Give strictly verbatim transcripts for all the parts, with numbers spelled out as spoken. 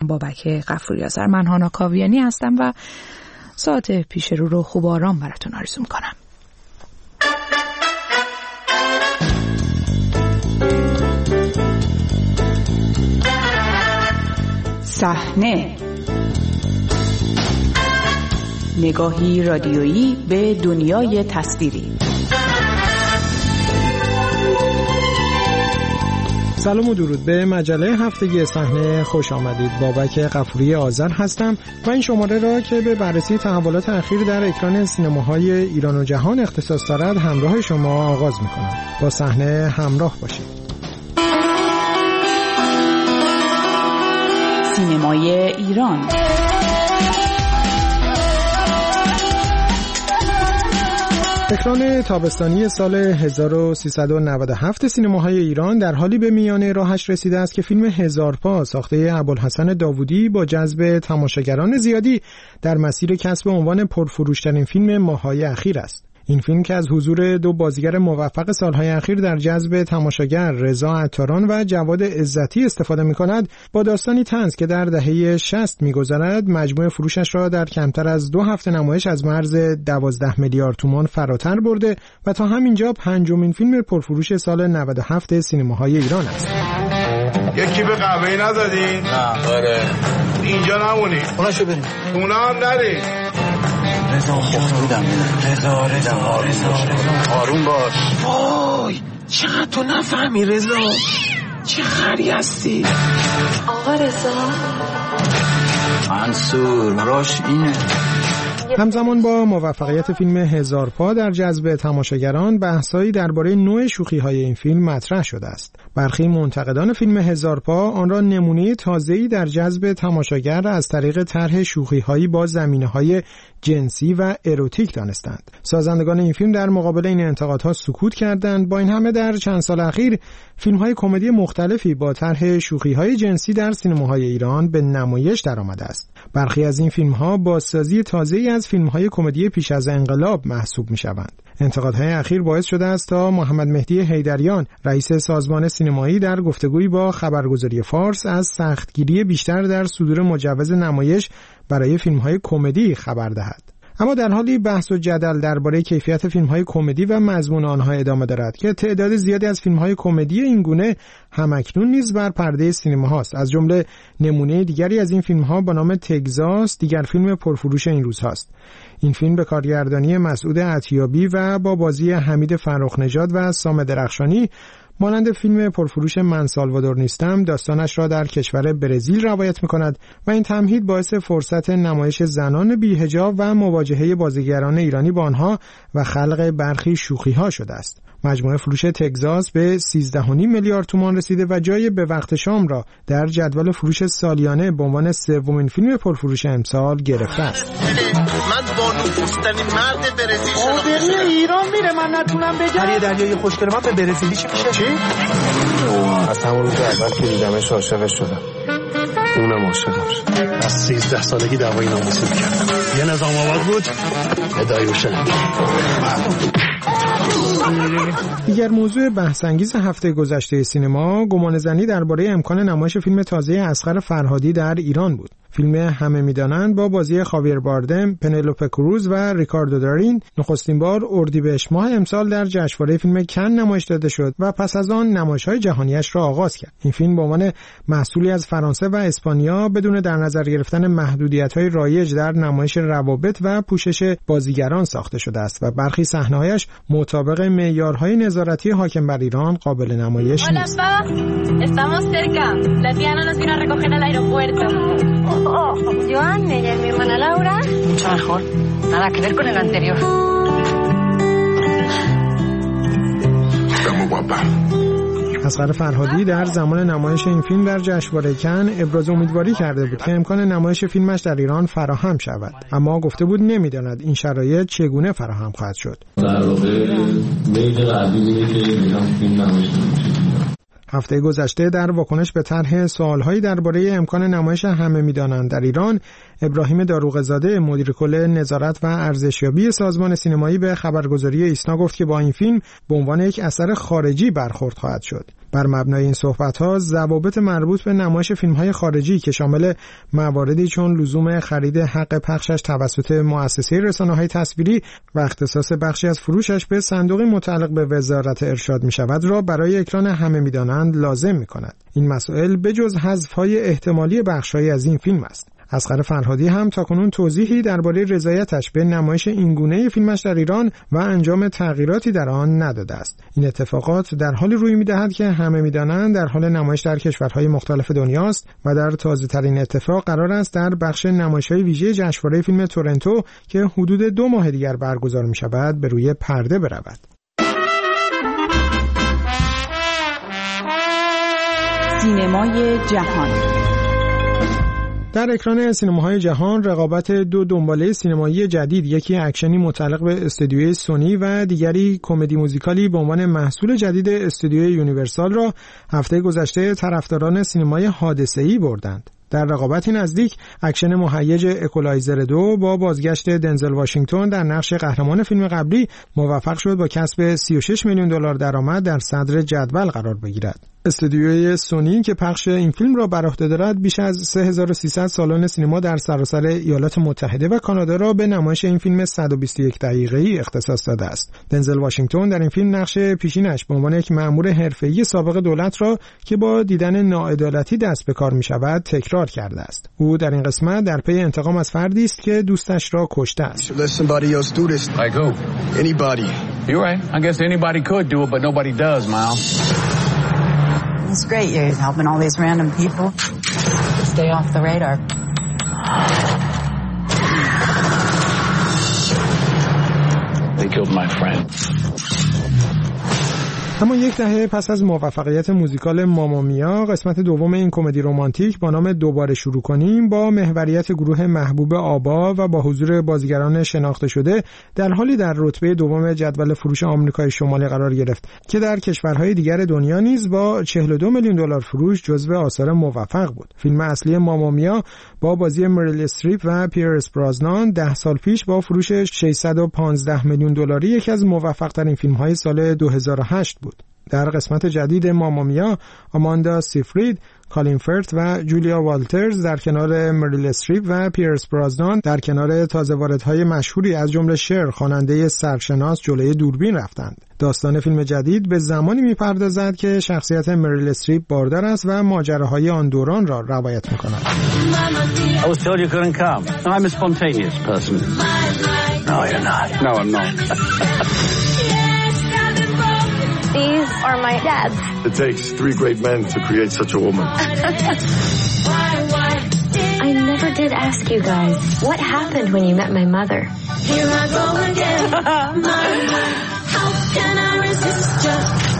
بابک غفوری آذر. من هانا کاویانی هستم و ساعت پیش رو رو خوب آرام براتون آرزو میکنم. صحنه، نگاهی رادیویی به دنیای تصویری. سلام و درود به مجله هفتگی صحنه خوش آمدید. بابک غفوری آذر هستم و این شماره را که به بررسی تحولات اخیر در اکران سینماهای ایران و جهان اختصاص دارد همراه شما آغاز می‌کنم. با صحنه همراه باشید. سینمای ایران. اکران تابستانی سال هزار و سیصد و نود و هفت سینماهای ایران در حالی به میانه راهش رسیده است که فیلم هزار پا ساخته ابوالحسن داوودی با جذب تماشاگران زیادی در مسیر کسب عنوان پرفروشترین فیلم ماه‌های اخیر است. این فیلم که از حضور دو بازیگر موفق سالهای اخیر در جذب تماشاگر رضا عطاران و جواد عزتی استفاده می‌کند، با داستانی طنز که در دهه شصت می‌گذرد مجموع فروشش را در کمتر از دو هفته نمایش از مرز دوازده میلیارد تومان فراتر برده و تا همینجا پنجمین فیلم پرفروش سال نود و هفت سینماهای ایران است. یکی به قهوه‌ای ندادین؟ نه. آره. اینجا نمونی. اوناشو بریم. اونا هم نریم. رضا خودم رضا رضا رضا آروم باش. وای چقدر تو نفهمی رضا، چه خری هستی آقا رضا. منصور راش اینه. همزمان با موفقیت فیلم هزار پا در جذب تماشاگران، بحث‌هایی درباره نوع شوخی‌های این فیلم مطرح شده است. برخی منتقدان فیلم هزار پا آن را نمونه تازه‌ای در جذب تماشاگر از طریق طرح شوخی‌هایی با زمینه‌های جنسی و اروتیک دانستند. سازندگان این فیلم در مقابل این انتقادها سکوت کردند. با این همه در چند سال اخیر فیلم‌های کمدی مختلفی با طرح شوخی‌های جنسی در سینماهای ایران به نمایش درآمده است. برخی از این فیلم‌ها بازسازی تازه‌ای از فیلم‌های کمدی پیش از انقلاب محسوب می‌شوند. انتقادهای اخیر باعث شده است تا محمد مهدی حیدریان، رئیس سازمان سینمایی، در گفتگویی با خبرگزاری فارس از سختگیری بیشتر در صدور مجوز نمایش برای فیلم‌های کمدی خبر دهد. اما در حالی بحث و جدل درباره کیفیت فیلم‌های کمدی و مضمون آنها ادامه دارد که تعداد زیادی از فیلم‌های کمدی این گونه همکنون نیز بر پرده سینما هاست. از جمله نمونه دیگری از این فیلم‌ها با نام تگزاس دیگر فیلم پرفروش این روزهاست. این فیلم به کارگردانی مسعود عطیابی و با بازی حمید فرخ‌نژاد و سام درخشانی مانند فیلم پرفروش من سالوادور نیستم داستانش را در کشور برزیل روایت می‌کند و این تمهید باعث فرصت نمایش زنان بی‌حجاب و مواجهه بازیگران ایرانی با آنها و خلق برخی شوخی‌ها شده است. مجموع فروش تگزاس به سیزده و نیم میلیارد تومان رسیده و جای به وقت شام را در جدول فروش سالیانه به عنوان سومین فیلم پرفروش امسال گرفته است. من با نفوذترین مرد برزیل شدم. آبری ایران میره من نتونم بگم. هر یه دریای خوشگل من به برزیلی چی میشه؟ چی؟ از همون روز اول که دیدمش عاشقش شدم. اونم عاشقم شد. از سیزده سالگی دعوای ناموسی میکردم. یه نظام آباد بود ادعای روشن. دیگر موضوع بحث‌انگیز هفته گذشته سینما گمانه‌زنی درباره امکان نمایش فیلم تازه اصغر فرهادی در ایران بود. فیلم همه میدانند با بازی خاویر باردم، پنلوپه کروز و ریکاردو دارین نخستین بار اردیبهشت ماه امسال در جشنواره فیلم کن نمایش داده شد و پس از آن نمایش‌های جهانیش را آغاز کرد. این فیلم به عنوان محصولی از فرانسه و اسپانیا بدون در نظر گرفتن محدودیت‌های رایج در نمایش روابط و پوشش بازیگران ساخته شده است و برخی صحنه‌هایش مطابق معیارهای نظارتی حاکم بر ایران قابل نمایش نیست. Estamos cerca. La tía no nos vino a recoger al aeropuerto. Oh, Joan, ella es mi hermana Laura. Mucho mejor. Nada que ver con el anterior. Está muy guapa. اصغر فرهادی در زمان نمایش این فیلم در جشنواره کن ابراز امیدواری کرده بود که امکان نمایش فیلمش در ایران فراهم شود، اما گفته بود نمیداند این شرایط چگونه فراهم خواهد شد. در واقع میل قدیمیه که ایران فیلم نمایش نمیشه. هفته گذشته در واکنش به طرح سوال‌هایی درباره امکان نمایش همه میدانند در ایران، ابراهیم داروغزاده مدیر کل نظارت و ارزشیابی سازمان سینمایی به خبرگزاری ایسنا گفت که با این فیلم به عنوان یک اثر خارجی برخورد خواهد شد. بر مبنای این صحبت‌ها ضوابط مربوط به نمایش فیلم‌های خارجی که شامل مواردی چون لزوم خرید حق پخشش توسط مؤسسه رسانه‌های تصویری و اختصاص بخشی از فروشش به صندوقی متعلق به وزارت ارشاد می‌شود را برای اکران همه می‌دانند لازم می‌کند. این مسائل بجز حذف‌های احتمالی بخش‌هایی از این فیلم است. اصغر فرهادی هم تاکنون توضیحی درباره رضایتش به نمایش اینگونه فیلمش در ایران و انجام تغییراتی در آن نداده است. این اتفاقات در حالی روی می‌دهد که همه می‌دانند در حال نمایش در کشورهای مختلف دنیاست و در تازه‌ترین اتفاق قرار است در بخش نمایش‌های ویژه جشنواره فیلم تورنتو که حدود دو ماه دیگر برگزار می‌شود به روی پرده برود. سینمای جهان. در اکران سینماهای جهان رقابت دو دنباله سینمایی جدید، یکی اکشنی متعلق به استودیوی سونی و دیگری کمدی موزیکالی به عنوان محصول جدید استودیوی یونیورسال را هفته گذشته طرفداران سینمای حادثه‌ای بردند. در رقابتی نزدیک اکشن مهیج اکولایزر دو با بازگشت دنزل واشنگتن در نقش قهرمان فیلم قبلی موفق شد با کسب سی و شش میلیون دلار درآمد در صدر جدول قرار بگیرد. استودیوی سونی که پخش این فیلم را بر عهده دارد بیش از سه هزار و سیصد سالن سینما در سراسر ایالات متحده و کانادا را به نمایش این فیلم صد و بیست و یک دقیقه‌ای اختصاص داده است. دنزل واشنگتن در این فیلم نقش پیشینش به عنوان یک مأمور حرفه‌ای سابق دولت را که با دیدن ناعدالتی دست به کار می‌شود تکرار کرده است. او در این قسمت در پی انتقام از فردی است که دوستش را کشته است. It's great you're helping all these random people stay off the radar. They killed my friend. اما یک دهه پس از موفقیت موزیکال ماما میا، قسمت دوم این کمدی رمانتیک با نام دوباره شروع کنیم با محوریت گروه محبوب آبا و با حضور بازیگران شناخته شده در حالی در رتبه دوم جدول فروش آمریکای شمالی قرار گرفت که در کشورهای دیگر دنیا نیز با چهل و دو میلیون دلار فروش جزو آثار موفق بود. فیلم اصلی ماما میا با بازی مریل استریپ و پیرس برازنان ده سال پیش با فروش ششصد و پانزده میلیون دلاری یکی از موفق‌ترین فیلم‌های سال دو هزار و هشت بود. در قسمت جدید ماما میا، آماندا سیفرید، کالین فرت و جولیا والترز در کنار مریل استریپ و پیرس برازنان در کنار تازه واردهای مشهوری از جمله شر خواننده سرشناس جلوی دوربین رفتند. داستان فیلم جدید به زمانی می‌پردازد که شخصیت مریل استریپ باردار است و ماجراهای آن دوران را روایت می‌کند. I was told you couldn't come. I'm a spontaneous person. No, you're not. No, I'm not. These are my dads. It takes three great men to create such a woman. I never did ask you guys, what happened when you met my mother? Here I go again. My, my, how can I resist you?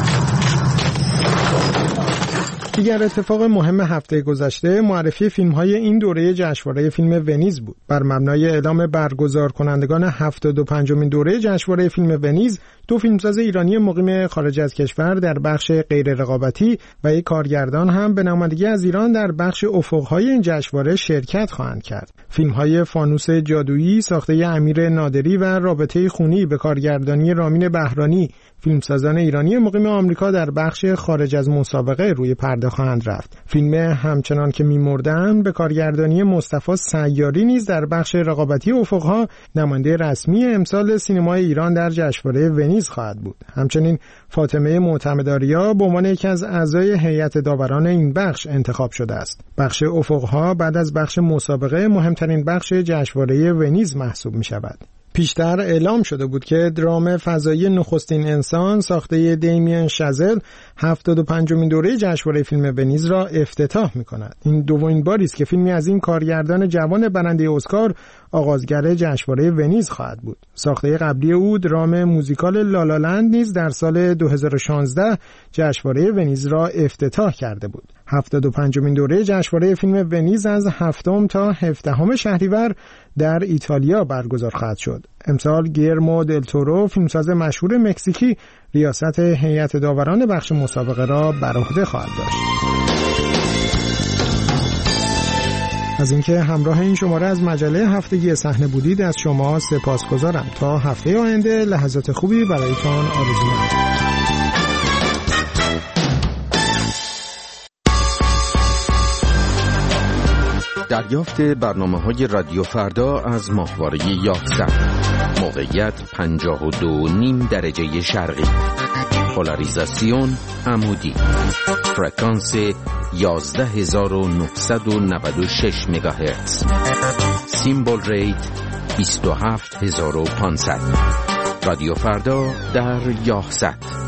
دیگر اتفاق مهم هفته گذشته معرفی فیلم‌های این دوره جشنواره فیلم ونیز بود. بر مبنای اعلام برگزار کنندگان هفتاد و پنجمین دوره جشنواره فیلم ونیز، دو فیلمساز ایرانی مقیم خارج از کشور در بخش غیر رقابتی و یک کارگردان هم به نمایندگی از ایران در بخش افق‌های این جشنواره شرکت خواهند کرد. فیلم‌های فانوس جادویی ساخته امیر نادری و رابطه خونی به کارگردانی رامین بهرانی، فیلمسازان ایرانی مقیم آمریکا در بخش خارج از مسابقه روی پرده خواهند رفت. فیلم همچنان که می‌مردن به کارگردانی مصطفی سیاری نیز در بخش رقابتی افق‌ها نماینده رسمی امسال سینمای ایران در جشنواره ونیز خواهد بود. همچنین فاطمه معتمدآریا به عنوان یکی از اعضای هیئت داوران این بخش انتخاب شده است. بخش افق‌ها بعد از بخش مسابقه مهمترین بخش جشنواره ونیز محسوب می‌شود. پیشتر اعلام شده بود که درام فضایی نخستین انسان ساخته دیمین شازل هفتاد و پنجمین دوره جشنواره فیلم ونیز را افتتاح می‌کند. این دومین باری است که فیلمی از این کارگردان جوان برنده اسکار آغازگر جشنواره ونیز خواهد بود. ساخته قبلی او درام موزیکال لالالند نیز در سال دو هزار و شانزده جشنواره ونیز را افتتاح کرده بود. هفتاد و پنجمین دوره جشنواره فیلم ونیز از هفتم تا هفدهم شهریور در ایتالیا برگزار خواهد شد. امسال گیرمو دل تورو، فیلمساز مشهور مکزیکی، ریاست هیئت داوران بخش مسابقه را بر عهده خواهد داشت. از اینکه همراه این شماره از مجله هفتگی صحنه بودید از شما سپاسگزارم. تا هفته آینده لحظات خوبی برایتان آرزو می‌کنم. دریافت برنامه‌های رادیو فردا از ماهواره یاهصد. موقعیت پنجاه و دو و نیم درجه شرقی. پولاریزاسیون عمودی. فرکانس یازده هزار و نهصد و نود و شش مگاهرتز. سیمبل ریت بیست و هفت هزار و پانصد. رادیو فردا در یاهصد.